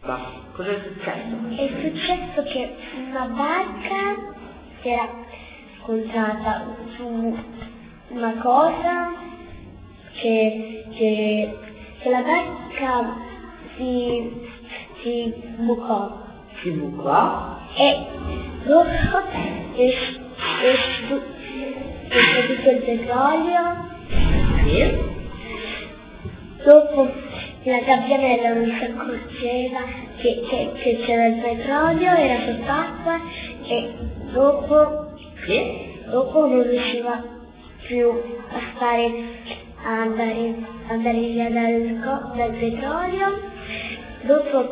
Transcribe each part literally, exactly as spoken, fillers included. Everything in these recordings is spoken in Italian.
Ma cosa è successo? È successo che una barca si era scontrata su una cosa che, che, che la barca si, si bucò. Si bucò? E dopo è, è, è tutto il petrolio. Sì. Dopo la gabbianella non si accorgeva che, che, che c'era il petrolio, era sott'acqua e dopo, Sì. dopo non riusciva più a stare, a andare, andare via dal, dal petrolio. Dopo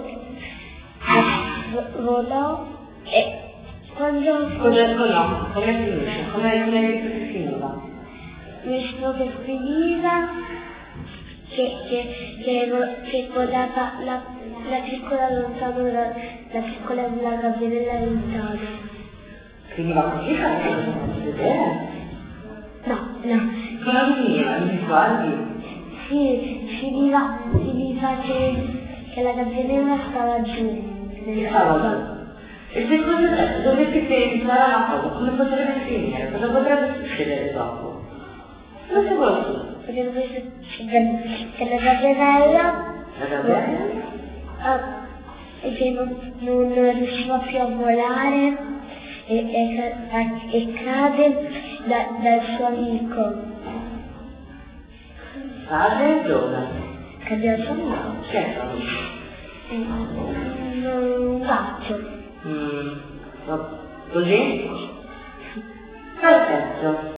volò e quando Come volò? Come finisce? Come come visto che finiva? visto che finiva che, che, che, che guardava la, la piccola lontano, la, la piccola la gabbianella lontano. Finiva così che non si vedeva? No, no. Come finiva? Non ti ricordi? Sì, finiva, finiva che, che la gabbianella stava giù. Che stava giù. E se cosa dovesse pensare una cosa, come potrebbe finire? Cosa potrebbe succedere dopo? Non si vuole più. Perché dovesse succedere che la gabbianella La gabbianella? ah, e che non, non riusciva più a volare e, e, e cade da, dal suo amico. Cade dove? Cade dal suo amico. Chi è suo amico? Un gatto. Mm, così? Perfetto.